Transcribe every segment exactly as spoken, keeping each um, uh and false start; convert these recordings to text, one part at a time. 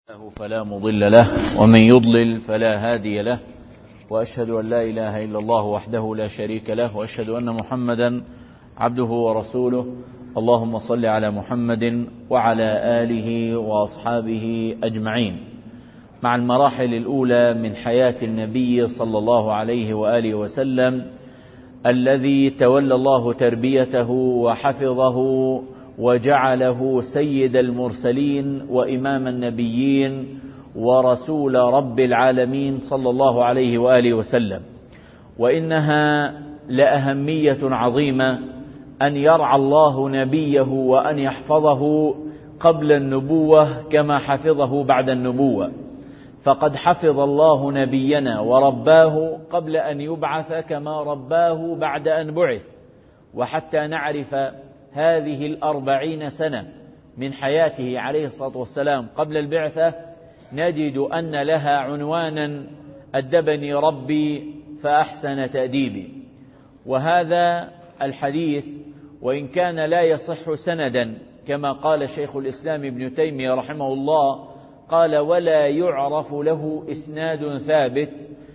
له فلا مضل له ومن يضلل فلا هادي له، وأشهد أن لا إله إلا الله وحده لا شريك له، وأشهد أن محمدا عبده ورسوله. اللهم صل على محمد وعلى آله وأصحابه أجمعين. مع المراحل الأولى من حياة النبي صلى الله عليه وآله وسلم الذي تولى الله تربيته وحفظه وجعله سيد المرسلين وإمام النبيين ورسول رب العالمين صلى الله عليه وآله وسلم. وإنها لأهمية عظيمة أن يرعى الله نبيه وأن يحفظه قبل النبوة كما حفظه بعد النبوة، فقد حفظ الله نبينا ورباه قبل أن يبعث كما رباه بعد أن بعث. وحتى نعرف هذه الأربعين سنة من حياته عليه الصلاة والسلام قبل البعثة نجد أن لها عنوانا: أدبني ربي فأحسن تأديبي. وهذا الحديث وإن كان لا يصح سندا كما قال شيخ الإسلام ابن تيمية رحمه الله، قال: ولا يعرف له إسناد ثابت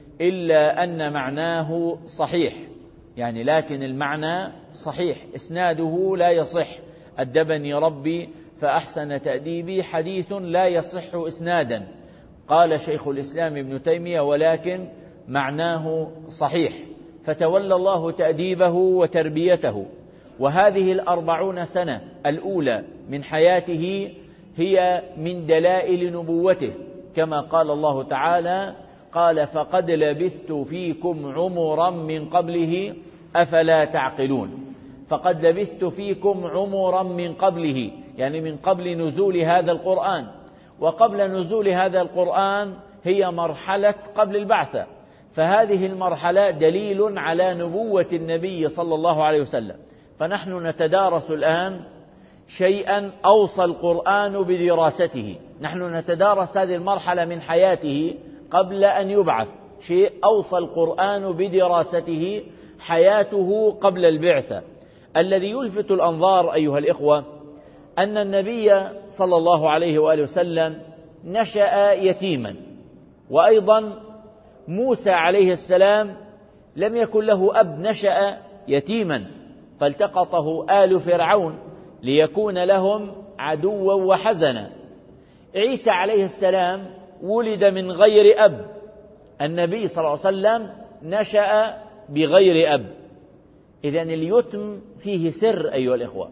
إلا أن معناه صحيح، يعني لكن المعنى صحيح، إسناده لا يصح. أدبني ربي فأحسن تأديبي حديث لا يصح إسنادا، قال شيخ الإسلام ابن تيمية، ولكن معناه صحيح. فتولى الله تأديبه وتربيته. وهذه الأربعون سنة الأولى من حياته هي من دلائل نبوته، كما قال الله تعالى: قال: فقد لبثت فيكم عمرا من قبله أفلا تعقلون. فقد لبثت فيكم عمرا من قبله، يعني من قبل نزول هذا القرآن. وقبل نزول هذا القرآن هي مرحلة قبل البعثة، فهذه المرحلة دليل على نبوة النبي صلى الله عليه وسلم. فنحن نتدارس الآن شيئا أوصى القرآن بدراسته، نحن نتدارس هذه المرحلة من حياته قبل أن يبعث، شيء أوصى القرآن بدراسته، حياته قبل البعثة. الذي يلفت الأنظار أيها الإخوة أن النبي صلى الله عليه وآله وسلم نشأ يتيما، وأيضا موسى عليه السلام لم يكن له أب، نشأ يتيما، فالتقطه آل فرعون ليكون لهم عدوا وحزنا. عيسى عليه السلام ولد من غير أب، النبي صلى الله عليه وسلم نشأ بغير أب. إذن اليتم فيه سر أيها الإخوة،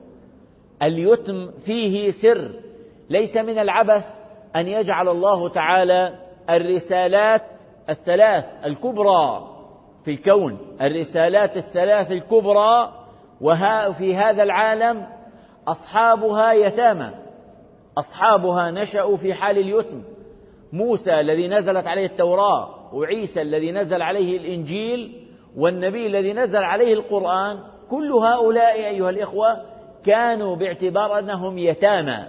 اليتم فيه سر. ليس من العبث أن يجعل الله تعالى الرسالات الثلاث الكبرى في الكون، الرسالات الثلاث الكبرى، وفي هذا العالم أصحابها يتامى، أصحابها نشأوا في حال اليتم. موسى الذي نزلت عليه التوراة، وعيسى الذي نزل عليه الإنجيل، والنبي الذي نزل عليه القرآن، كل هؤلاء أيها الإخوة كانوا باعتبار أنهم يتامى.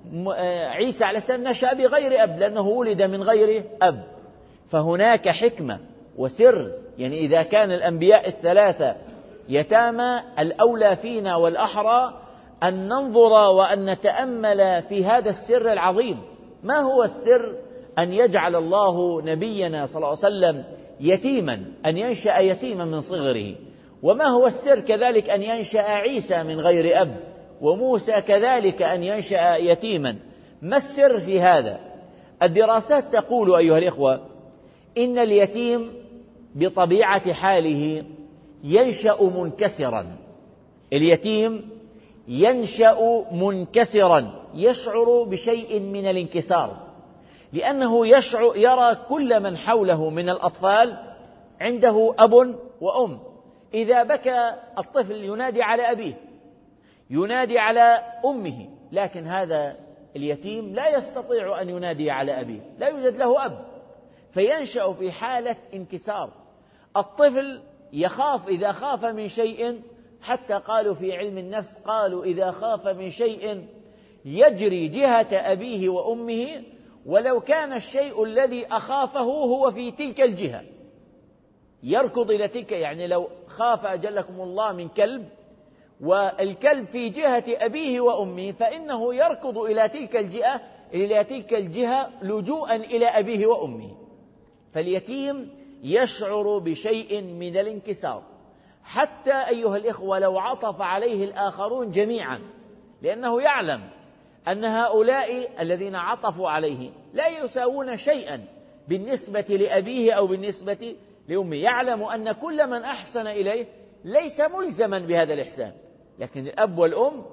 عيسى عليه السلام نشأ بغير أب لأنه ولد من غير أب. فهناك حكمة وسر، يعني إذا كان الأنبياء الثلاثة يتامى، الأولى فينا والأحرى أن ننظر وأن نتأمل في هذا السر العظيم. ما هو السر أن يجعل الله نبينا صلى الله عليه وسلم يتيما، أن ينشأ يتيما من صغره؟ وما هو السر كذلك أن ينشأ عيسى من غير أب، وموسى كذلك أن ينشأ يتيما؟ ما السر في هذا؟ الدراسات تقول أيها الإخوة إن اليتيم بطبيعة حاله ينشأ منكسرا، اليتيم ينشأ منكسرا، يشعر بشيء من الانكسار، لأنه يشعر يرى كل من حوله من الأطفال عنده أب وأم. إذا بكى الطفل ينادي على أبيه، ينادي على أمه، لكن هذا اليتيم لا يستطيع أن ينادي على أبيه، لا يوجد له أب، فينشأ في حالة انكسار. الطفل يخاف، إذا خاف من شيء، حتى قالوا في علم النفس، قالوا إذا خاف من شيء يجري جهة أبيه وأمه، ولو كان الشيء الذي أخافه هو في تلك الجهة، يركض إلى تلك. يعني لو خاف أجلكم الله من كلب، والكلب في جهة أبيه وأمه، فإنه يركض إلى تلك الجهة إلى تلك الجهة لجوءا إلى أبيه وأمه. فاليتيم يشعر بشيء من الانكسار، حتى أيها الإخوة لو عطف عليه الآخرون جميعا، لأنه يعلم أن هؤلاء الذين عطفوا عليه لا يساوون شيئا بالنسبة لأبيه أو بالنسبة لأمه. يعلم أن كل من أحسن إليه ليس ملزما بهذا الإحسان، لكن الأب والأم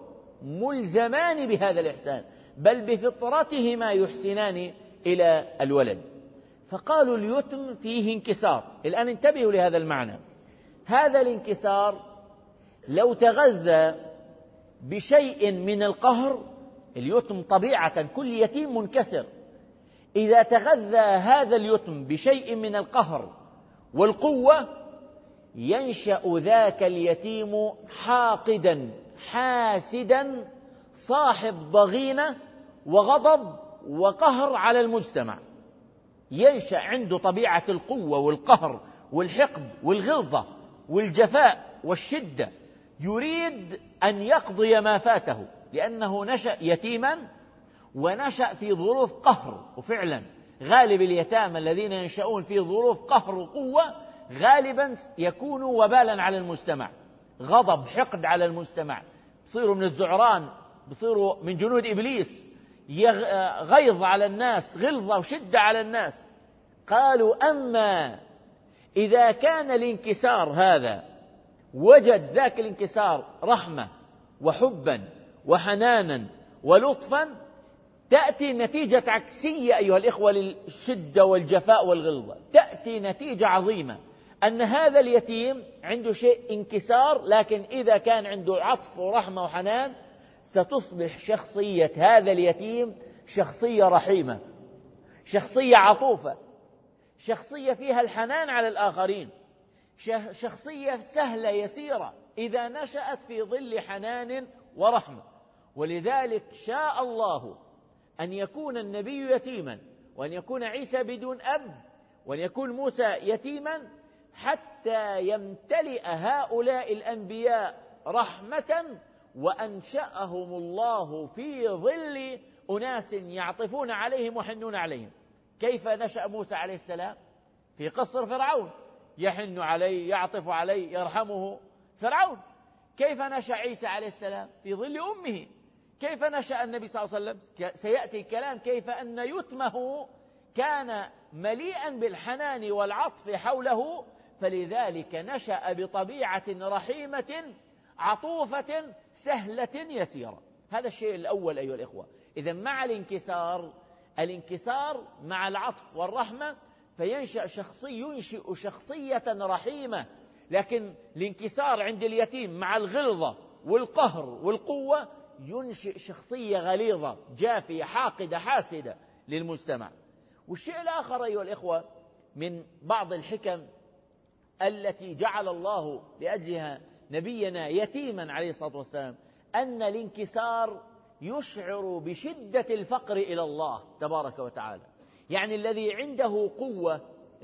ملزمان بهذا الإحسان، بل بفطرتهما يحسنان إلى الولد. فقالوا اليتم فيه انكسار. الآن انتبهوا لهذا المعنى. هذا الانكسار لو تغذى بشيء من القهر، اليتم طبيعة كل يتيم منكسر، إذا تغذى هذا اليتم بشيء من القهر والقوة ينشأ ذاك اليتيم حاقدا حاسدا صاحب ضغينة وغضب وقهر على المجتمع. ينشأ عنده طبيعة القوة والقهر والحقد والغلظة والجفاء والشدة، يريد أن يقضي ما فاته، لأنه نشأ يتيما ونشأ في ظروف قهر. وفعلا غالب اليتامى الذين ينشأون في ظروف قهر وقوة غالبا يكونوا وبالا على المجتمع، غضب حقد على المجتمع، بصيروا من الزعران، بصيروا من جنود إبليس، غيظ على الناس، غلظة وشدة على الناس. قالوا أما إذا كان الانكسار هذا وجد ذاك الانكسار رحمة وحبا وحنانا ولطفا، تأتي نتيجة عكسية أيها الإخوة للشدة والجفاء والغلظة. تأتي نتيجة عظيمة، أن هذا اليتيم عنده شيء انكسار، لكن إذا كان عنده عطف ورحمة وحنان ستصبح شخصية هذا اليتيم شخصية رحيمة، شخصية عطوفة، شخصية فيها الحنان على الآخرين، شخصية سهلة يسيرة إذا نشأت في ظل حنان ورحمة. ولذلك شاء الله أن يكون النبي يتيما، وأن يكون عيسى بدون أب، وأن يكون موسى يتيما، حتى يمتلئ هؤلاء الأنبياء رحمة، وأنشأهم الله في ظل أناس يعطفون عليهم ويحنون عليهم. كيف نشأ موسى عليه السلام؟ في قصر فرعون، يحن عليه، يعطف عليه، يرحمه فرعون. كيف نشأ عيسى عليه السلام؟ في ظل أمه. كيف نشأ النبي صلى الله عليه وسلم؟ سيأتي الكلام كيف أن يتمه كان مليئا بالحنان والعطف حوله، فلذلك نشأ بطبيعة رحيمة عطوفة سهلة يسيرة. هذا الشيء الأول أيها الإخوة. إذن مع الانكسار، الانكسار مع العطف والرحمة، فينشأ شخصي ينشئ شخصية رحيمة. لكن الانكسار عند اليتيم مع الغلظة والقهر والقوة ينشئ شخصية غليظة جافية حاقدة حاسدة للمجتمع. والشيء الآخر أيها الإخوة من بعض الحكم التي جعل الله لأجلها نبينا يتيما عليه الصلاة والسلام، أن الانكسار يشعر بشدة الفقر إلى الله تبارك وتعالى. يعني الذي عنده قوة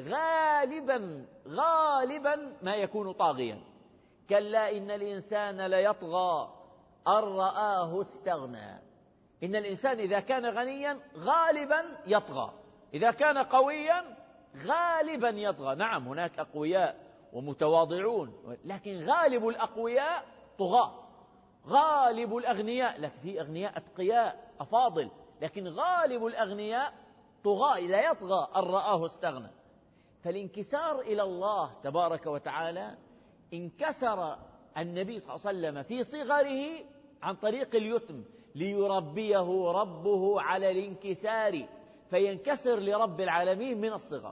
غالبا غالبا ما يكون طاغيا. كلا إن الإنسان ليطغى أن رآه استغنى. إن الإنسان إذا كان غنيا غالبا يطغى، إذا كان قويا غالبا يطغى. نعم هناك أقوياء ومتواضعون، لكن غالب الأقوياء طغاة. غالب الأغنياء، لكن في أغنياء أتقياء أفاضل، لكن غالب الأغنياء طغاة، لا يطغى أن رآه استغنى. فالانكسار إلى الله تبارك وتعالى، انكسر النبي صلى الله عليه وسلم في صغره عن طريق اليتم ليربيه ربه على الانكسار، فينكسر لرب العالمين من الصغر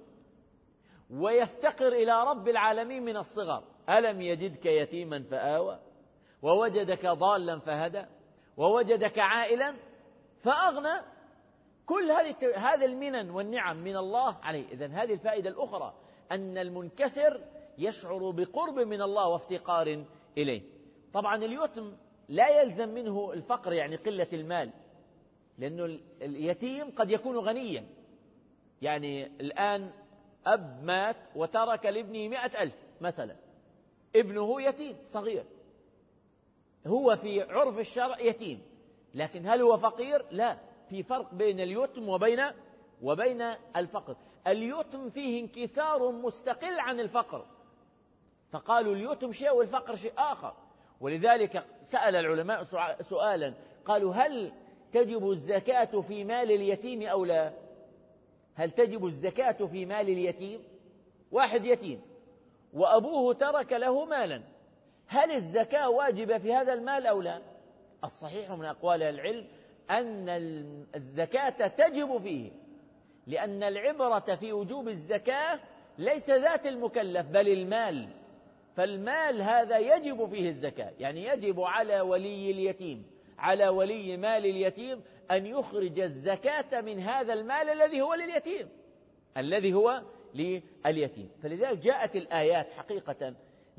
ويفتقر إلى رب العالمين من الصغر. ألم يجدك يتيما فآوى ووجدك ضالا فهدى ووجدك عائلا فأغنى. كل هذه المنن والنعم من الله عليه. إذن هذه الفائدة الأخرى، أن المنكسر يشعر بقرب من الله وافتقار إليه. طبعا اليتم لا يلزم منه الفقر، يعني قلة المال، لأنه اليتيم قد يكون غنيا. يعني الآن أب مات وترك لابنه مئة ألف مثلا، ابنه يتيم صغير، هو في عرف الشرع يتيم، لكن هل هو فقير؟ لا، في فرق بين اليتم وبين وبين الفقر. اليتم فيه انكسار مستقل عن الفقر، فقالوا اليتم شيء والفقر شيء آخر. ولذلك سأل العلماء سؤالا، قالوا هل تجب الزكاة في مال اليتيم أو لا؟ هل تجب الزكاة في مال اليتيم؟ واحد يتيم وأبوه ترك له مالا، هل الزكاة واجبة في هذا المال أو لا؟ الصحيح من أقوال العلم أن الزكاة تجب فيه، لأن العبرة في وجوب الزكاة ليس ذات المكلف بل المال، فالمال هذا يجب فيه الزكاة. يعني يجب على ولي اليتيم، على ولي مال اليتيم أن يخرج الزكاة من هذا المال الذي هو لليتيم، الذي هو لليتيم. فلذلك جاءت الآيات حقيقة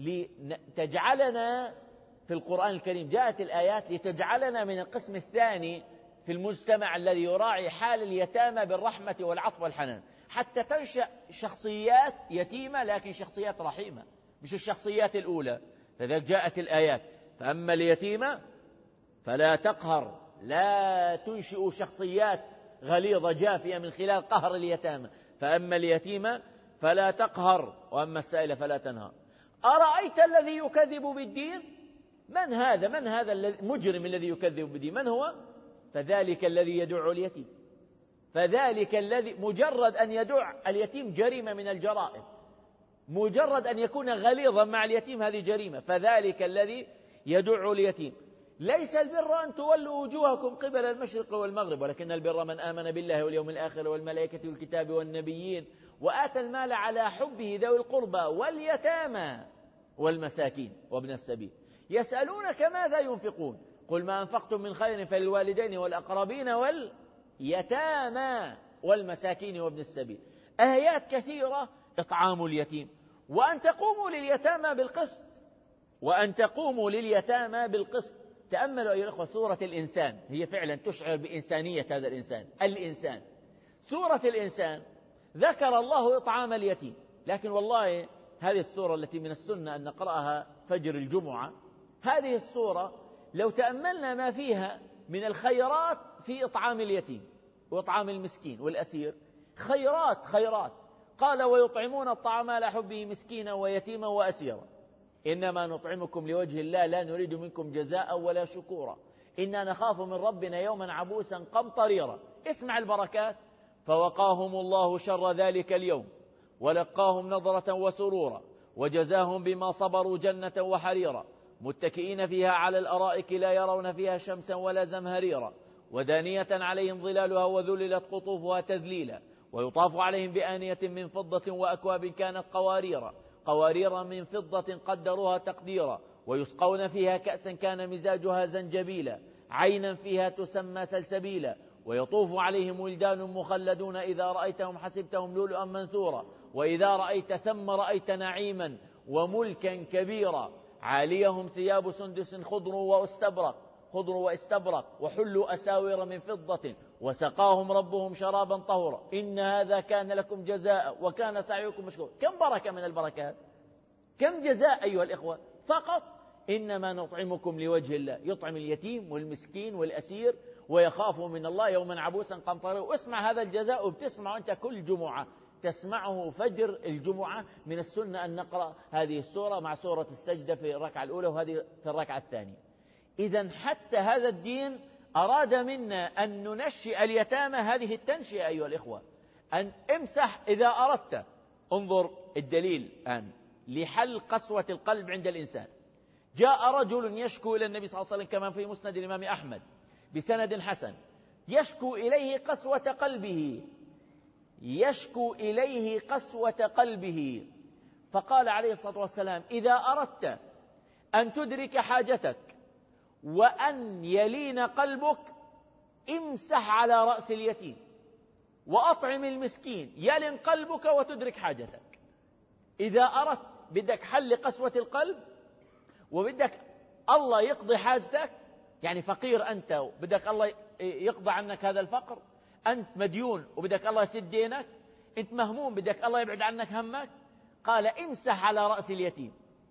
لتجعلنا في القرآن الكريم، جاءت الآيات لتجعلنا من القسم الثاني في المجتمع الذي يراعي حال اليتامى بالرحمة والعطف والحنان، حتى تنشأ شخصيات يتيمة لكن شخصيات رحيمة، مش الشخصيات الأولى. لذلك جاءت الآيات: فأما اليتيمة فلا تقهر، لا تنشئ شخصيات غليظة جافية من خلال قهر اليتامى. فأما اليتيمة فلا تقهر وأما السائل فلا تنهر. أرأيت الذي يكذب بالدين؟ من هذا؟ من هذا المجرم الذي يكذب بالدين؟ من هو؟ فذلك الذي يدع اليتيم، فذلك الذي مجرد أن يدع اليتيم جريمة من الجرائم، مجرد أن يكون غليظا مع اليتيم هذه جريمة. فذلك الذي يدع اليتيم. ليس البر أن تولوا وجوهكم قبل المشرق والمغرب، ولكن البر من آمن بالله واليوم الآخر والملائكة والكتاب والنبيين وآتى المال على حبه ذوي القربى واليتامى والمساكين وابن السبيل يسألونك ماذا ينفقون قل ما أنفقتم من خير فللوالدين والأقربين واليتامى والمساكين وابن السبيل. آيات كثيرة. إطعام اليتيم، وأن تقوموا لليتامى بالقسط، وأن تقوموا لليتامى بالقسط. تأملوا أيها الأخوة سورة الإنسان، هي فعلا تشعر بإنسانية هذا الإنسان. الإنسان، سورة الإنسان ذكر الله إطعام اليتيم، لكن والله هذه السورة التي من السنة أن نقرأها فجر الجمعة، هذه السورة لو تأملنا ما فيها من الخيرات في إطعام اليتيم وإطعام المسكين والأسير، خيرات خيرات. قال: ويطعمون الطعام على حبه مسكينا ويتيما وأسيرا إنما نطعمكم لوجه الله لا نريد منكم جزاء ولا شكورا إنا نخاف من ربنا يوما عبوسا قمطريرا. اسمع البركات: فوقاهم الله شر ذلك اليوم ولقاهم نظرة وسرورا وجزاهم بما صبروا جنة وحريرا متكئين فيها على الأرائك لا يرون فيها شمسا ولا زمهريرا ودانية عليهم ظلالها وذللت قطوفها تذليلا ويطاف عليهم بآنية من فضة وأكواب كانت قواريرا قوارير من فضة قدروها تقديرا ويسقون فيها كأسا كان مزاجها زنجبيلا عينا فيها تسمى سلسبيلا ويطوف عليهم ولدان مخلدون إذا رأيتهم حسبتهم لؤلؤا منثورا وإذا رأيت ثم رأيت نعيما وملكا كبيرا عاليهم ثياب سندس خضر واستبرق خضر واستبرق وحلوا أساور من فضة وسقاهم ربهم شرابا طهورا إن هذا كان لكم جزاء وكان سعيكم مشكورا. كم بركة من البركات، كم جزاء أيها الإخوة. فقط إنما نطعمكم لوجه الله، يطعم اليتيم والمسكين والأسير ويخاف من الله يوما عبوسا قمطريرا. واسمع هذا الجزاء، وبتسمع أنت كل جمعة تسمعه فجر الجمعة. من السنة أن نقرأ هذه السورة مع سورة السجدة في الركعة الأولى وهذه في الركعة الثانية. إذن حتى هذا الدين أراد منا أن ننشئ اليتامى هذه التنشئة أيها الإخوة، أن امسح إذا أردت. انظر الدليل الآن لحل قسوة القلب عند الإنسان. جاء رجل يشكو إلى النبي صلى الله عليه وسلم كما في مسند الإمام أحمد بسند حسن، يشكو إليه قسوة قلبه يشكو إليه قسوة قلبه فقال عليه الصلاة والسلام: إذا أردت أن تدرك حاجتك وأن يلين قلبك امسح على رأس اليتيم وأطعم المسكين يلين قلبك وتدرك حاجتك. إذا أردت بدك حل قسوة القلب وبدك الله يقضي حاجتك، يعني فقير أنت وبدك الله يقضي عنك هذا الفقر، أنت مديون وبدك الله يسد دينك، أنت مهموم بدك الله يبعد عنك همك، قال: امسح على رأس اليتيم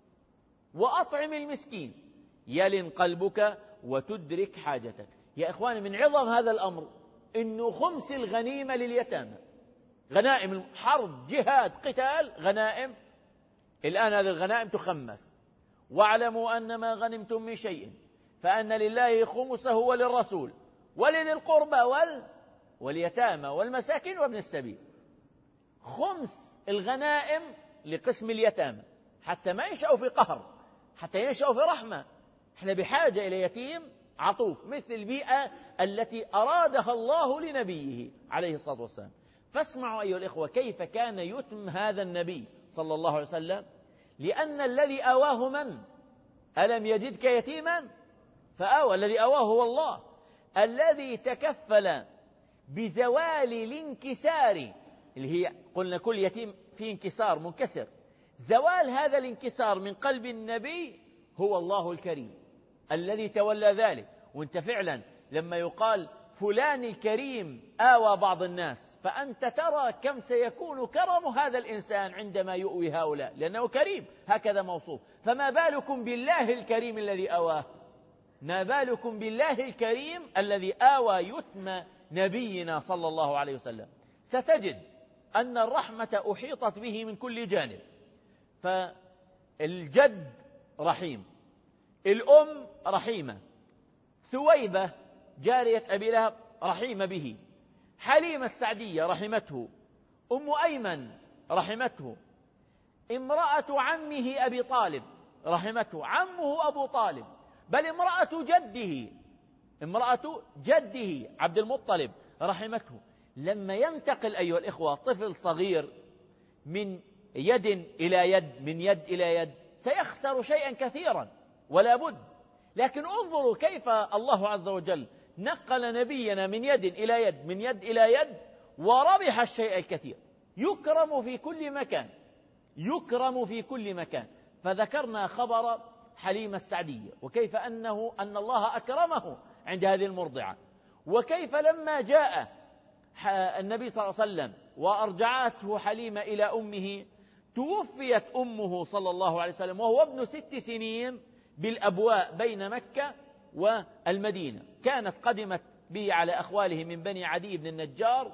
وأطعم المسكين يلن قلبك وتدرك حاجتك. يا إخواني من عظم هذا الأمر إنه خمس الغنيمة لليتامى، غنائم حرب جهاد قتال غنائم، الآن هذه الغنائم تخمس. واعلموا أن ما غنمتم من شيء فأن لله خمسه وللرسول ولذي القربى وال واليتامى والمساكين وابن السبيل. خمس الغنائم لقسم اليتامى حتى ما ينشأوا في قهر، حتى ينشأوا في رحمة. احنا بحاجة إلى يتيم عطوف مثل البيئة التي أرادها الله لنبيه عليه الصلاة والسلام. فاسمعوا أيها الإخوة كيف كان يتم هذا النبي صلى الله عليه وسلم، لأن الذي آواه من؟ ألم يجدك يتيما فآوى. الذي آواه هو الله، الذي تكفل بزوال الانكسار، اللي هي قلنا كل يتيم فيه انكسار منكسر، زوال هذا الانكسار من قلب النبي هو الله الكريم الذي تولى ذلك. وانت فعلا لما يقال فلان الكريم آوى بعض الناس، فأنت ترى كم سيكون كرم هذا الإنسان عندما يؤوي هؤلاء، لأنه كريم هكذا موصوف. فما بالكم بالله الكريم الذي آواه، ما بالكم بالله الكريم الذي آوى يتم نبينا صلى الله عليه وسلم. ستجد أن الرحمة أحيطت به من كل جانب. فالجد رحيم، الأم رحيمة، ثويبة جارية أبي لهب رحيمة به، حليمة السعدية رحمته، أم أيمن رحمته، امرأة عمه أبي طالب رحمته، عمه أبو طالب، بل امرأة جده امرأة جده عبد المطلب رحمته. لما ينتقل أيها الإخوة طفل صغير من يد إلى يد، من يد إلى يد، سيخسر شيئا كثيرا ولا بد. لكن انظروا كيف الله عز وجل نقل نبينا من يد إلى يد، من يد إلى يد، وربح الشيء الكثير. يكرم في كل مكان، يكرم في كل مكان. فذكرنا خبر حليمة السعدية، وكيف أنه أن الله أكرمه عند هذه المرضعة، وكيف لما جاء النبي صلى الله عليه وسلم وأرجعته حليمة إلى أمه، توفيت أمه صلى الله عليه وسلم وهو ابن ست سنين بالأبواء بين مكة والمدينة. كانت قدمت به على أخواله من بني عدي بن النجار،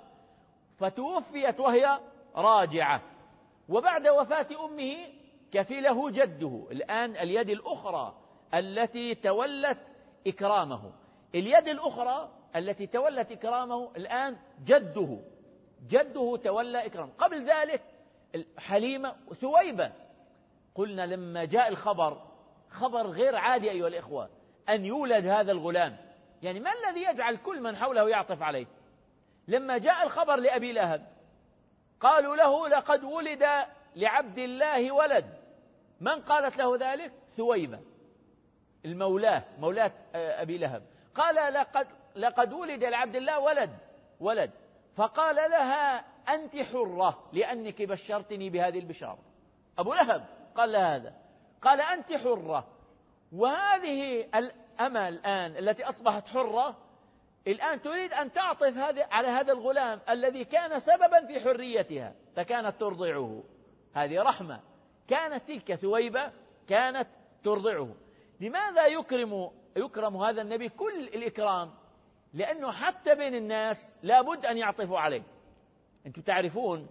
فتوفيت وهي راجعة. وبعد وفاة أمه كفله جده، الآن اليد الأخرى التي تولت إكرامه، اليد الأخرى التي تولت إكرامه الآن جده، جده تولى إكرامه. قبل ذلك حليمة ثويبة. قلنا لما جاء الخبر، خبر غير عادي أيها الإخوة، أن يولد هذا الغلام، يعني ما الذي يجعل كل من حوله يعطف عليه؟ لما جاء الخبر لأبي لهب قالوا له لقد ولد لعبد الله ولد. من قالت له ذلك؟ ثويبة المولاه، مولاة أبي لهب. قال لقد, لقد ولد لعبد الله ولد ولد فقال لها أنت حرة لأنك بشرتني بهذه البشارة. أبو لهب قال لها هذا، قال أنت حرة. وهذه الأمة الآن التي أصبحت حرة الآن تريد أن تعطف هذه على هذا الغلام الذي كان سببا في حريتها، فكانت ترضعه. هذه رحمة. كانت تلك ثويبة كانت ترضعه. لماذا يكرم يكرم هذا النبي كل الإكرام؟ لأنه حتى بين الناس لابد أن يعطفوا عليه. أنتم تعرفون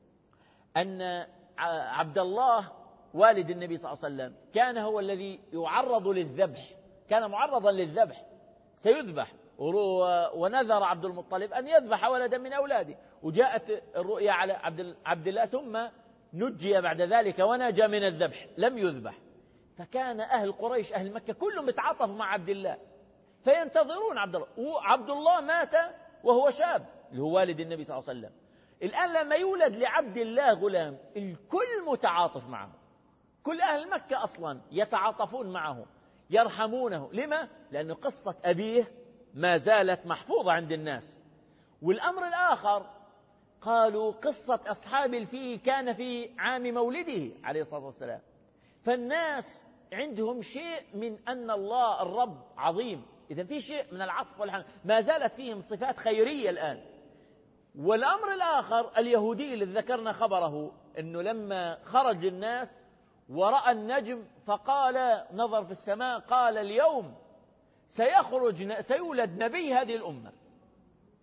أن عبد الله والد النبي صلى الله عليه وسلم كان هو الذي يعرض للذبح، كان معرضا للذبح، سيذبح، ونذر عبد المطلب أن يذبح ولدا من أولاده، وجاءت الرؤيا على عبد الله ثم نجي بعد ذلك ونجا من الذبح، لم يذبح. فكان أهل قريش أهل مكة كلهم يتعاطفوا مع عبد الله، فينتظرون عبد الله. وعبد الله مات وهو شاب اللي هو والد النبي صلى الله عليه وسلم. الآن لما يولد لعبد الله غلام الكل متعاطف معه، كل أهل مكة أصلا يتعاطفون معه يرحمونه. لما؟ لأن قصة أبيه ما زالت محفوظة عند الناس. والأمر الآخر قالوا قصة أصحاب الفيل كان في عام مولده عليه الصلاة والسلام، فالناس عندهم شيء من أن الله الرب عظيم، إذا في شيء من العطف والحنان، ما زالت فيهم صفات خيرية الآن. والأمر الآخر اليهودي الذي ذكرنا خبره، أنه لما خرج الناس ورأى النجم فقال، نظر في السماء قال اليوم سيخرج سيولد نبي هذه الأمة،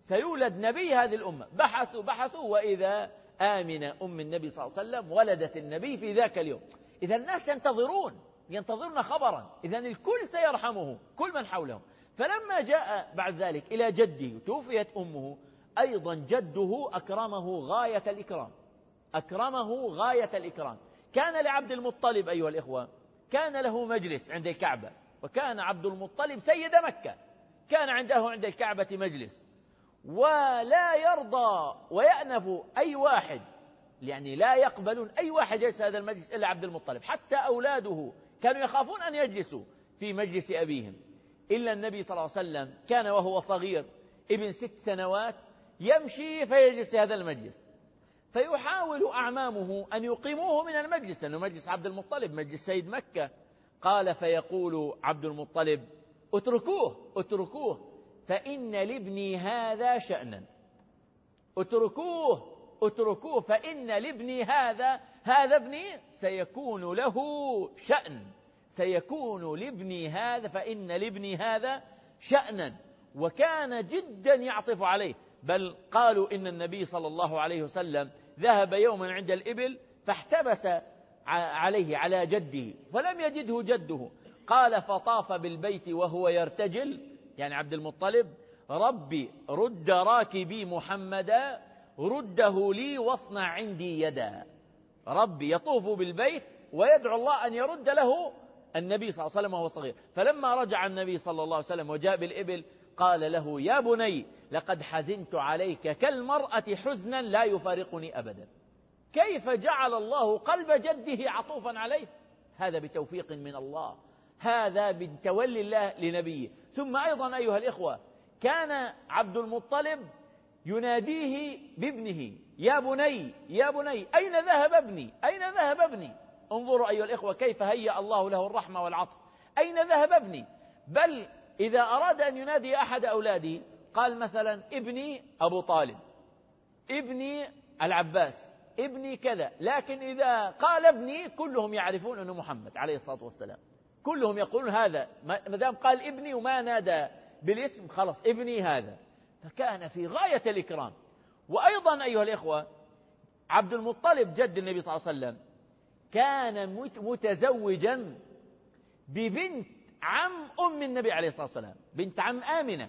سيولد نبي هذه الأمة. بحثوا بحثوا وإذا آمنة أم النبي صلى الله عليه وسلم ولدت النبي في ذاك اليوم. إذا الناس ينتظرون ينتظرون خبرا، إذا الكل سيرحمه كل من حوله. فلما جاء بعد ذلك إلى جده توفيت أمه، أيضا جده أكرمه غاية الإكرام، أكرمه غاية الإكرام. كان لعبد المطلب أيها الإخوة كان له مجلس عند الكعبة، وكان عبد المطلب سيد مكة، كان عنده عند الكعبة مجلس، ولا يرضى ويأنف أي واحد، يعني لا يقبلون أي واحد يجلس هذا المجلس إلا عبد المطلب. حتى أولاده كانوا يخافون أن يجلسوا في مجلس أبيهم، إلا النبي صلى الله عليه وسلم كان وهو صغير ابن ست سنوات يمشي فيجلس في هذا المجلس، فيحاول أعمامه أن يقيموه من المجلس، لأنه مجلس عبد المطلب مجلس سيد مكة. قال فيقول عبد المطلب اتركوه اتركوه فإن لابني هذا شأنا، اتركوه اتركوه فإن لابني هذا هذا ابني سيكون له شأن، سيكون لابني هذا فإن لابني هذا شأنا. وكان جدا يعطف عليه، بل قالوا إن النبي صلى الله عليه وسلم ذهب يوما عند الإبل فاحتبس عليه على جده فلم يجده جده، قال فطاف بالبيت وهو يرتجل، يعني عبد المطلب، ربي رد راكبي محمدا رده لي واصنع عندي يدا. ربي يطوف بالبيت ويدعو الله أن يرد له النبي صلى الله عليه وسلم وهو صغير. فلما رجع النبي صلى الله عليه وسلم وجاء بالإبل قال له يا بني لقد حزنت عليك كالمرأة حزنا لا يفارقني أبدا. كيف جعل الله قلب جده عطوفا عليه؟ هذا بتوفيق من الله، هذا بتولي الله لنبيه. ثم أيضا أيها الإخوة كان عبد المطلب يناديه بابنه يا بني يا بني أين ذهب ابني أين ذهب ابني. انظروا أيها الإخوة كيف هيأ الله له الرحمة والعطف. أين ذهب ابني؟ بل إذا أراد أن ينادي أحد أولاده قال مثلا ابني أبو طالب، ابني العباس، ابني كذا، لكن إذا قال ابني كلهم يعرفون أنه محمد عليه الصلاة والسلام، كلهم يقولون هذا ما دام قال ابني وما نادى بالاسم خلاص ابني هذا. فكان في غاية الإكرام. وأيضا أيها الإخوة عبد المطلب جد النبي صلى الله عليه وسلم كان متزوجا ببنت عم أم النبي عليه الصلاة والسلام، بنت عم آمنة،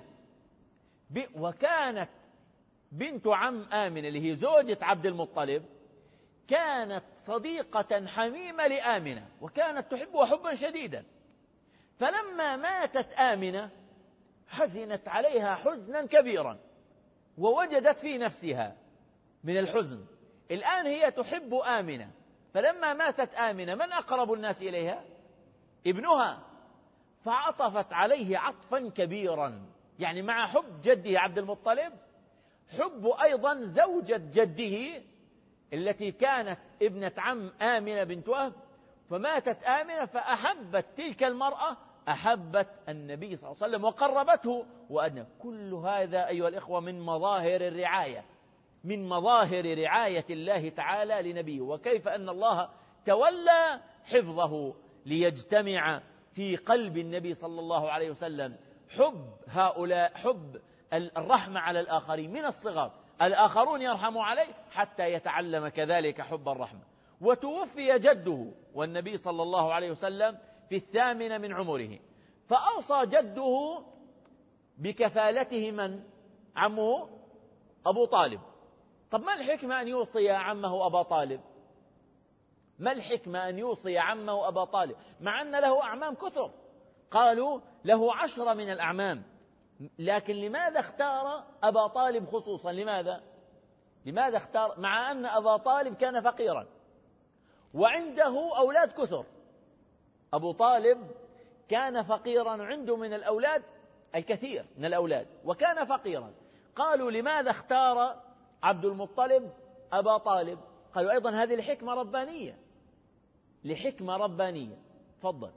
وكانت بنت عم آمنة اللي هي زوجة عبد المطلب كانت صديقة حميمة لآمنة، وكانت تحبها حبا شديدا. فلما ماتت آمنة حزنت عليها حزنا كبيرا، ووجدت في نفسها من الحزن. الآن هي تحب آمنة، فلما ماتت آمنة من أقرب الناس إليها؟ ابنها، فعطفت عليه عطفا كبيرا. يعني مع حب جده عبد المطلب حب أيضا زوجة جده التي كانت ابنة عم آمنة بنت وهب، فماتت آمنة فأحبت تلك المرأة، أحبت النبي صلى الله عليه وسلم وقربته وأدنى. كل هذا أيها الإخوة من مظاهر الرعاية، من مظاهر رعاية الله تعالى لنبيه، وكيف أن الله تولى حفظه ليجتمع في قلب النبي صلى الله عليه وسلم حب هؤلاء، حب الرحمة على الآخرين من الصغار، الآخرون يرحموا عليه حتى يتعلم كذلك حب الرحمة. وتوفي جده والنبي صلى الله عليه وسلم في الثامنة من عمره، فأوصى جده بكفالته من؟ عمه أبو طالب. طب ما الحكمة أن يوصي عمه أبا طالب؟ ما الحكمة أن يوصي عمه أبا طالب مع أن له أعمام كثر؟ قالوا له عشرة من الأعمام، لكن لماذا اختار أبا طالب خصوصا؟ لماذا؟ لماذا اختار مع أن أبا طالب كان فقيرا وعنده أولاد كثر؟ أبو طالب كان فقيرا، عنده من الأولاد الكثير من الأولاد وكان فقيرا. قالوا لماذا اختار عبد المطلب أبا طالب؟ قالوا أيضا هذه الحكمة ربانية، لحكمة ربانية. تفضل.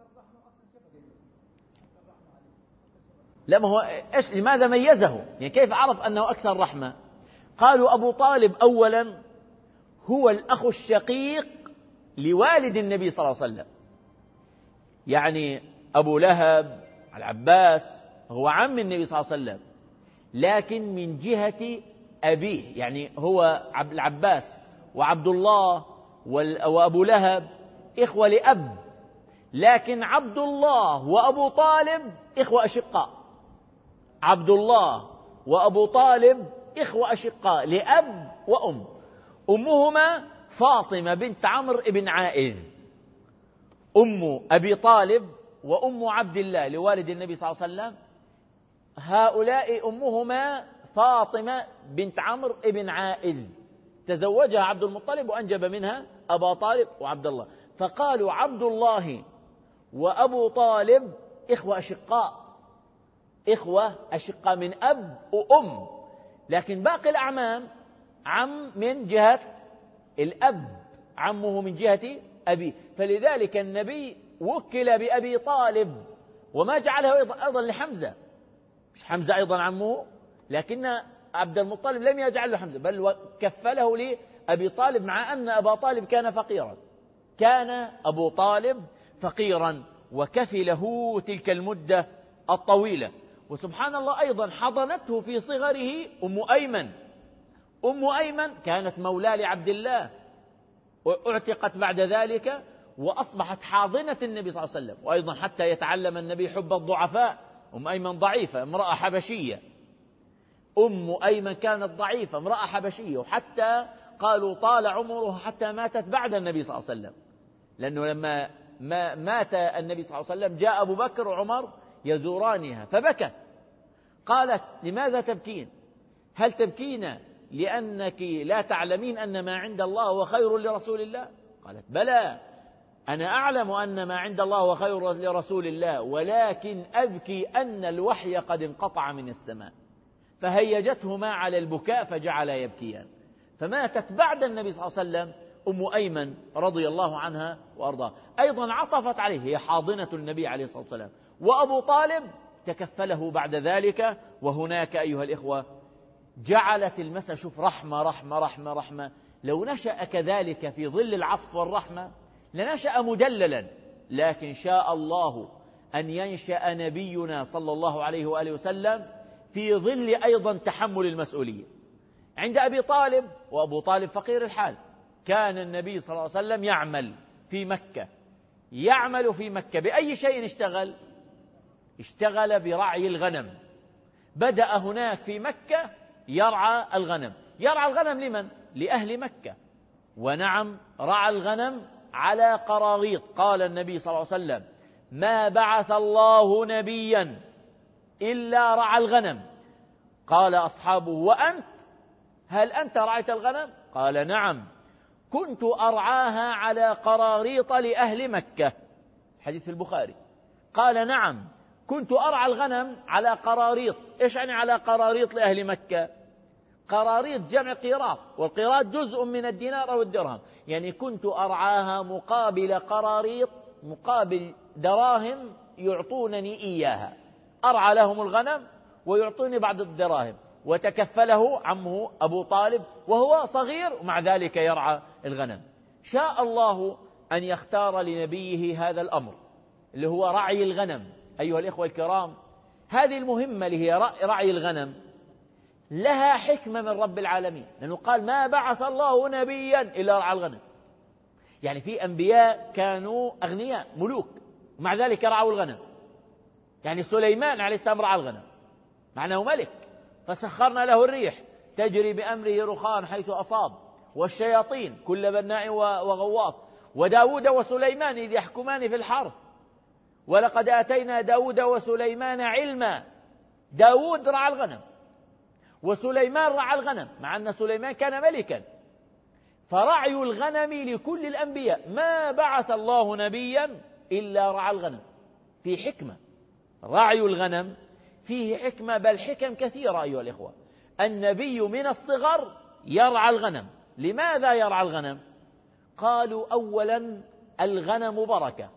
لا ما هو إيش لماذا ميزه؟ يعني كيف عرف أنه أكثر رحمة؟ قالوا أبو طالب أولا هو الأخ الشقيق لوالد النبي صلى الله عليه وسلم، يعني أبو لهب العباس هو عم النبي صلى الله عليه وسلم، لكن من جهة أبيه، يعني هو العباس وعبد الله وأبو لهب إخوة لأب، لكن عبد الله وأبو طالب إخوة أشقاء. عبد الله وأبو طالب إخوة أشقاء لأب وأم، أمهما فاطمة بنت عمرو بن عائذ، أم أبي طالب وأم عبد الله لوالد النبي صلى الله عليه وسلم، هؤلاء أمهما فاطمة بنت عمرو بن عائذ، تزوجها عبد المطلب وأنجب منها أبا طالب وعبد الله، فقالوا عبد الله وأبو طالب إخوة أشقاء، إخوة أشقاء من أب وأم، لكن باقي الأعمام عم من جهة الأب، عمه من جهة أبيه، فلذلك النبي وكل بأبي طالب وما جعله أيضا لحمزة، مش حمزة أيضا عمه، لكن عبد المطلب لم يجعل له حمزة، بل كفله لأبي طالب، مع أن أبا طالب كان فقيرا، كان أبو طالب فقيرا وكفله تلك المدة الطويلة. وسبحان الله أيضا حضنته في صغره أم أيمن، أم أيمن كانت مولى لعبد الله واعتقت بعد ذلك وأصبحت حاضنة النبي صلى الله عليه وسلم، وأيضا حتى يتعلم النبي حب الضعفاء. أم أيمن ضعيفة، امرأة حبشية، أم أيمن كانت ضعيفة، امرأة حبشية، وحتى قالوا طال عمره حتى ماتت بعد النبي صلى الله عليه وسلم، لأنه لما ما مات النبي صلى الله عليه وسلم جاء أبو بكر وعمر يزورانها فبكت، قالت لماذا تبكين؟ هل تبكين لأنك لا تعلمين أن ما عند الله هو خير لرسول الله؟ قالت بلى، أنا أعلم أن ما عند الله هو خير لرسول الله، ولكن أبكي أن الوحي قد انقطع من السماء. فهيجتهما على البكاء فجعل يبكيان، فماتت بعد النبي صلى الله عليه وسلم أم أيمن رضي الله عنها وأرضاها، أيضا عطفت عليه، هي حاضنة النبي عليه الصلاة والسلام. وأبو طالب تكفله بعد ذلك. وهناك أيها الإخوة جعلت المسألة، شوف رحمة رحمة رحمة رحمة، لو نشأ كذلك في ظل العطف والرحمة لنشأ مدللا، لكن شاء الله أن ينشأ نبينا صلى الله عليه وآله وسلم في ظل أيضا تحمل المسؤولية. عند أبي طالب، وأبو طالب فقير الحال، كان النبي صلى الله عليه وسلم يعمل في مكة، يعمل في مكة بأي شيء اشتغل؟ اشتغل برعي الغنم. بدأ هناك في مكة يرعى الغنم. يرعى الغنم لمن؟ لأهل مكة. ونعم رعى الغنم على قراريط. قال النبي صلى الله عليه وسلم ما بعث الله نبيا إلا رعى الغنم. قال أصحابه وأنت هل أنت رعيت الغنم؟ قال نعم، كنت أرعاها على قراريط لأهل مكة، حديث البخاري. قال نعم، كنت أرعى الغنم على قراريط. إيش يعني على قراريط لأهل مكة؟ قراريط جمع قيراط، والقيراط جزء من الدينار أو الدرهم، يعني كنت أرعاها مقابل قراريط، مقابل دراهم يعطونني إياها، أرعى لهم الغنم ويعطوني بعض الدراهم. وتكفله عمه أبو طالب وهو صغير ومع ذلك يرعى الغنم. شاء الله أن يختار لنبيه هذا الأمر اللي هو رعي الغنم. أيها الإخوة الكرام، هذه المهمة اللي هي رعي الغنم لها حكمة من رب العالمين، لأنه قال ما بعث الله نبيا إلا رعى الغنم. يعني في أنبياء كانوا أغنياء ملوك ومع ذلك رعوا الغنم. يعني سليمان عليه السلام رعى الغنم مع أنه ملك، فسخرنا له الريح تجري بأمره رخاء حيث أصاب، والشياطين كل بناء وغواص، وداود وسليمان إذ يحكمان في الحرث ولقد آتينا داود وسليمان علما. داود رعى الغنم وسليمان رعى الغنم مع أن سليمان كان ملكا. فرعي الغنم لكل الأنبياء، ما بعث الله نبيا إلا رعى الغنم. في حكمة، رعي الغنم فيه حكمة، بل حكم كثيرة أيها الإخوة. النبي من الصغر يرعى الغنم. لماذا يرعى الغنم؟ قالوا أولا الغنم بركة،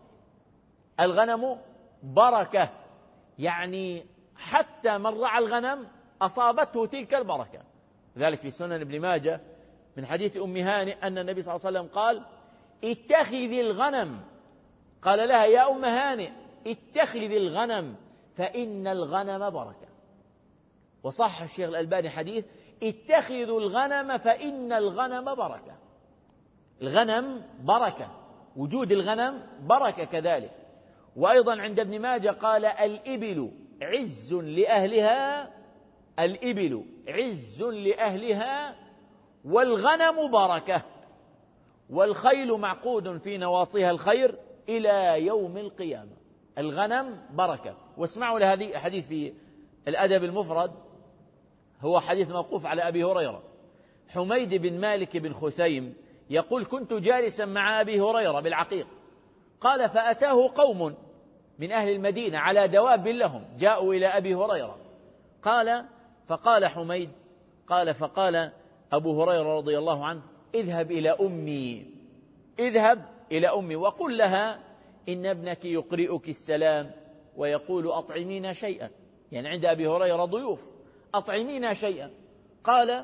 الغنم بركة، يعني حتى من رعى الغنم أصابته تلك البركة. ذلك في سنن ابن ماجه من حديث أم هانئ أن النبي صلى الله عليه وسلم قال اتخذي الغنم، قال لها يا أم هانئ اتخذي الغنم فإن الغنم بركة. وصح الشيخ الألباني حديث: اتخذوا الغنم فإن الغنم بركة. الغنم بركة، وجود الغنم بركة كذلك. وأيضا عند ابن ماجه قال: الإبل عز لأهلها، الإبل عز لأهلها والغنم بركة، والخيل معقود في نواصيها الخير إلى يوم القيامة. الغنم بركة. واسمعوا لهذه حديث في الأدب المفرد، هو حديث موقوف على أبي هريرة. حميد بن مالك بن خثيم يقول: كنت جالسا مع أبي هريرة بالعقيق، قال: فأتاه قوم من أهل المدينة على دواب لهم، جاءوا إلى أبي هريرة. قال فقال حميد قال فقال أبو هريرة رضي الله عنه: اذهب إلى أمي، اذهب إلى أمي وقل لها إن ابنك يقرئك السلام ويقول: أطعمينا شيئا. يعني عند أبي هريرة ضيوف، أطعمينا شيئا. قال: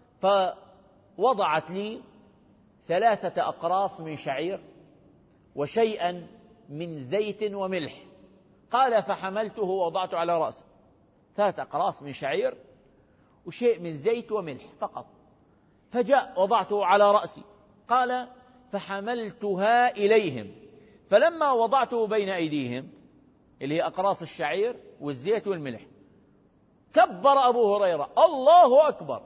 فوضعت لي ثلاثة أقراص من شعير وشيئا من زيت وملح. قال: فحملته ووضعته على رأسه، ثلاثة أقراص من شعير وشيء من زيت وملح فقط. فجاء وضعته على رأسي. قال: فحملتها إليهم، فلما وضعته بين أيديهم، اللي هي أقراص الشعير والزيت والملح، كبر أبو هريرة: الله أكبر.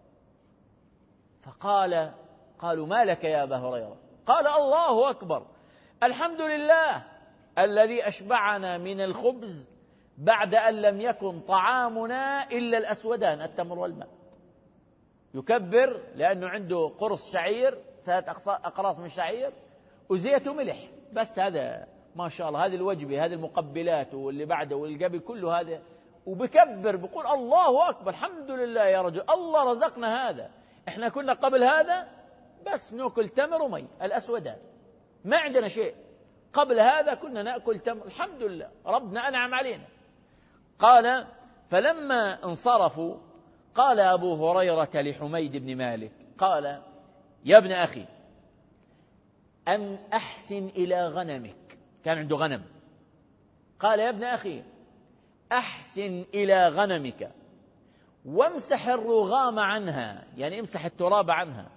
فقال قالوا: ما لك يا أبا هريرة؟ قال: الله أكبر، الحمد لله الذي أشبعنا من الخبز بعد أن لم يكن طعامنا إلا الأسودان، التمر والماء. يكبر لأنه عنده قرص شعير، ثلاث أقراص من شعير وزيت وملح بس. هذا ما شاء الله، هذه الوجبة، هذه المقبلات واللي بعده واللي قبل كله هذا، وبكبر بيقول: الله أكبر، الحمد لله يا رجل، الله رزقنا هذا. إحنا كنا قبل هذا بس نأكل تمر ومي الأسودان، ما عندنا شيء. قبل هذا كنا نأكل تمر، الحمد لله ربنا أنعم علينا. قال: فلما انصرفوا قال أبو هريرة لحميد بن مالك، قال: يا ابن أخي، أن أحسن إلى غنمك. كان عنده غنم. قال: يا ابن أخي، أحسن إلى غنمك وامسح الرغام عنها، يعني امسح التراب عنها،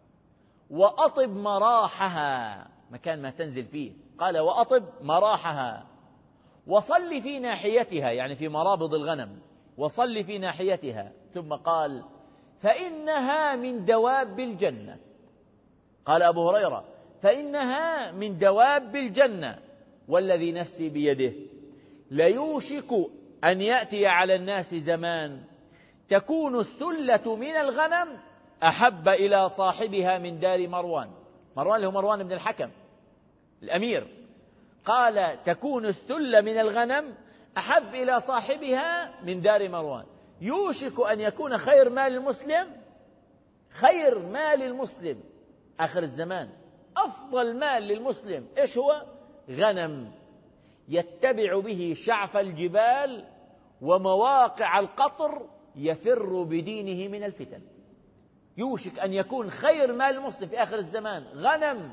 وأطب مراحها، مكان ما تنزل فيه. قال: وأطب مراحها، وصل في ناحيتها، يعني في مرابض الغنم، وصل في ناحيتها. ثم قال: فإنها من دواب الجنة. قال أبو هريرة: فإنها من دواب الجنة، والذي نفسي بيده ليوشك أن يأتي على الناس زمان تكون الثلة من الغنم أحب إلى صاحبها من دار مروان. مروان اللي هو مروان بن الحكم الأمير. قال: تكون الثلة من الغنم أحب إلى صاحبها من دار مروان. يوشك أن يكون خير مال المسلم، خير مال المسلم آخر الزمان، أفضل مال للمسلم إيش هو؟ غنم يتبع به شعف الجبال ومواقع القطر يفر بدينه من الفتن. يوشك أن يكون خير مال المسلم في آخر الزمان غنم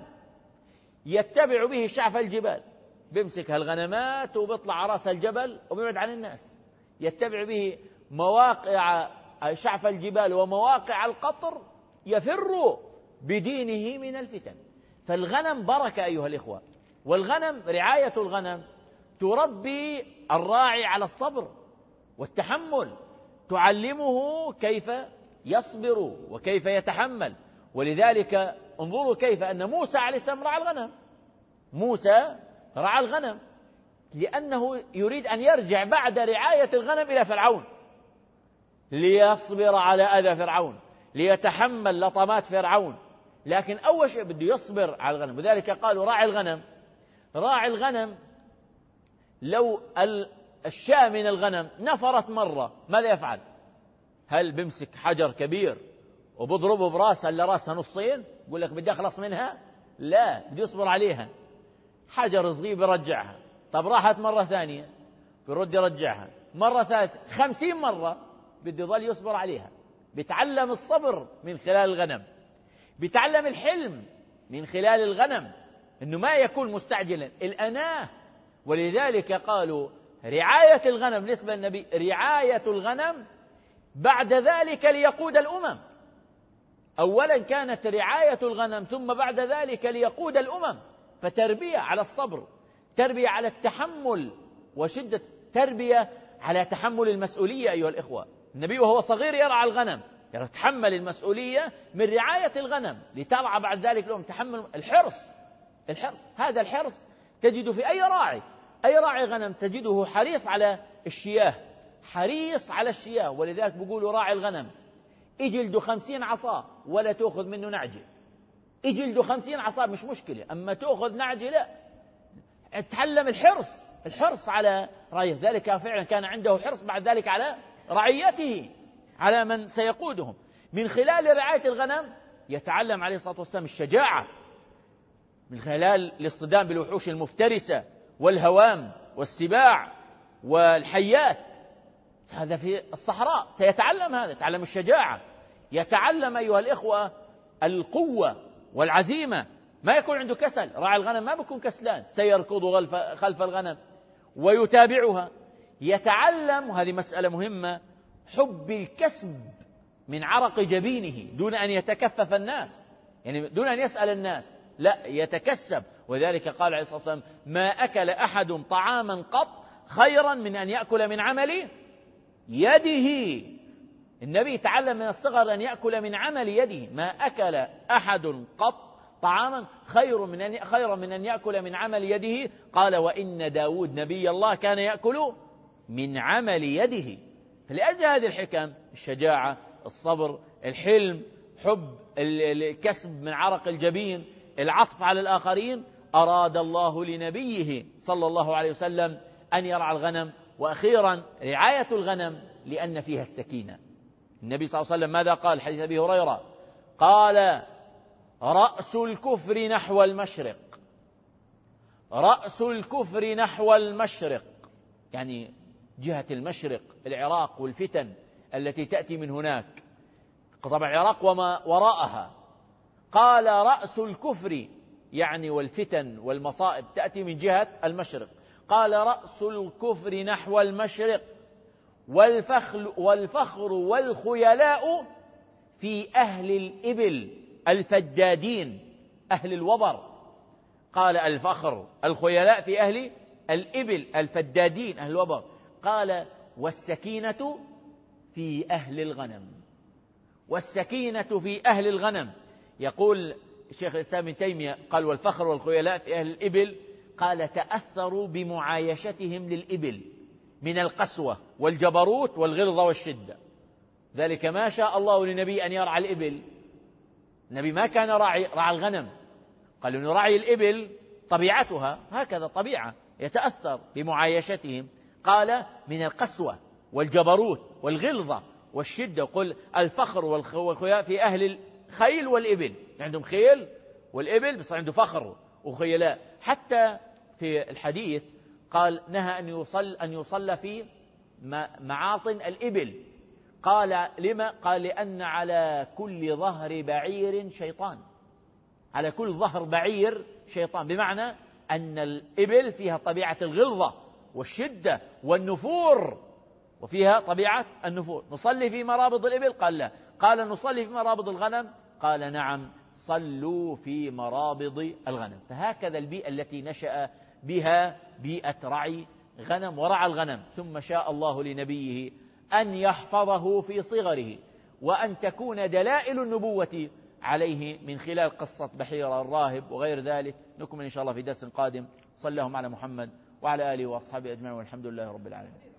يتبع به شعف الجبال، بيمسك هالغنمات وبيطلع راس الجبل وبيبعد عن الناس، يتبع به مواقع شعف الجبال ومواقع القطر يفر بدينه من الفتن. فالغنم بركة أيها الإخوة. والغنم، رعاية الغنم تربي الراعي على الصبر والتحمل، تعلمه كيف يصبر وكيف يتحمل. ولذلك انظروا كيف أن موسى عليه السلام رعى الغنم. موسى رعى الغنم لأنه يريد أن يرجع بعد رعاية الغنم إلى فرعون، ليصبر على أذى فرعون، ليتحمل لطمات فرعون. لكن أول شيء بده يصبر على الغنم. وذلك قالوا: راعي الغنم، راعي الغنم لو الشاة من الغنم نفرت مرة ماذا يفعل؟ هل بمسك حجر كبير وبضربه براسها إلا راسها نصين يقول لك بدي أخلص منها؟ لا، بده يصبر عليها. حجر صغير برجعها. طب راحت مرة ثانية برد يرجعها، مرة ثالثة، خمسين مرة بده يظل يصبر عليها. بيتعلم الصبر من خلال الغنم، بيتعلم الحلم من خلال الغنم، إنه ما يكون مستعجلا، الأناة. ولذلك قالوا رعاية الغنم بالنسبة للنبي، رعاية الغنم بعد ذلك ليقود الأمم. أولا كانت رعاية الغنم، ثم بعد ذلك ليقود الأمم. فتربية على الصبر، تربية على التحمل وشدة، تربية على تحمل المسؤولية. أيها الإخوة، النبي وهو صغير يرعى الغنم، يتحمل المسؤولية من رعاية الغنم لترعى بعد ذلك لهم، تحمل الحرص. الحرص هذا الحرص تجد في أي راعي، أي راعي غنم تجده حريص على الشياه، حريص على الشياه. ولذلك بيقولوا راعي الغنم اجلدوا خمسين عصا ولا تأخذ منه نعجة. اجلدوا خمسين عصا مش مشكلة، أما تأخذ نعجة لا. تعلم الحرص، الحرص على رعيه. ذلك فعلا كان عنده حرص بعد ذلك على رعيته، على من سيقودهم. من خلال رعاية الغنم يتعلم عليه الصلاة والسلام الشجاعة، من خلال الاصطدام بالوحوش المفترسة والهوام والسباع والحيات. هذا في الصحراء سيتعلم هذا، يتعلم الشجاعة، يتعلم أيها الإخوة القوة والعزيمة. ما يكون عنده كسل. راعي الغنم ما بيكون كسلان، سيركض خلف الغنم ويتابعها. يتعلم، وهذه مسألة مهمة، حب الكسب من عرق جبينه دون أن يتكفف الناس، يعني دون أن يسأل الناس، لا يتكسب. وذلك قال عليه الصلاة والسلام: ما أكل أحد طعاما قط خيرا من أن يأكل من عمل يده. النبي تعلم من الصغر أن يأكل من عمل يده. ما أكل أحد قط طعاما خير من أن خير من أن يأكل من عمل يده. قال: وإن داود نبي الله كان يأكل من عمل يده. فلأجل هذه الحكم، الشجاعة، الصبر، الحلم، حب الكسب من عرق الجبين، العطف على الآخرين، أراد الله لنبيه صلى الله عليه وسلم أن يرعى الغنم. وأخيرا رعاية الغنم لأن فيها السكينة. النبي صلى الله عليه وسلم ماذا قال؟ حديث أبي هريرة قال: رأس الكفر نحو المشرق، رأس الكفر نحو المشرق، يعني جهة المشرق، العراق والفتن التي تأتي من هناك، طبعا العراق وما وراءها. قال: رأس الكفر يعني والفتن والمصائب تأتي من جهة المشرق. قال: رأس الكفر نحو المشرق، والفخر, والفخر والخيلاء في أهل الإبل الفدادين، أهل الوبر. قال: الفخر الخيلاء في أهل الإبل الفدادين، أهل الوبر. قال: والسكينة في أهل الغنم، والسكينة في أهل الغنم. يقول الشيخ الإسلام ابن تيمية قال: والفخر والخيلاء في أهل الإبل. قال: تأثروا بمعايشتهم للإبل من القسوة والجبروت والغلظة والشدة. ذلك ما شاء الله لنبي أن يرعى الإبل. النبي ما كان راعي رعى الغنم، قال إنه راعي الإبل طبيعتها هكذا طبيعة، يتأثر بمعايشتهم. قال: من القسوة والجبروت والغلظة والشدة. قل: الفخر والخيلاء في أهل الخيل والإبل، عندهم خيل والإبل بس عنده فخر وخيلاء. حتى في الحديث قال: نهى أن يصل أن يصلى في معاطن الإبل. قال: لما؟ قال: لأن على كل ظهر بعير شيطان، على كل ظهر بعير شيطان، بمعنى أن الإبل فيها طبيعة الغلظة والشدة والنفور، وفيها طبيعة النفور. نصلي في مرابض الإبل؟ قال لا. قال: نصلي في مرابض الغنم؟ قال: نعم، صلوا في مرابض الغنم. فهكذا البيئة التي نشأ بها بيئة رعي غنم ورعى الغنم. ثم شاء الله لنبيه أن يحفظه في صغره، وأن تكون دلائل النبوة عليه من خلال قصة بحيرة الراهب وغير ذلك. نكمل إن شاء الله في درس قادم. صلى الله على محمد وعلى آله وأصحابه أجمعين، والحمد لله رب العالمين.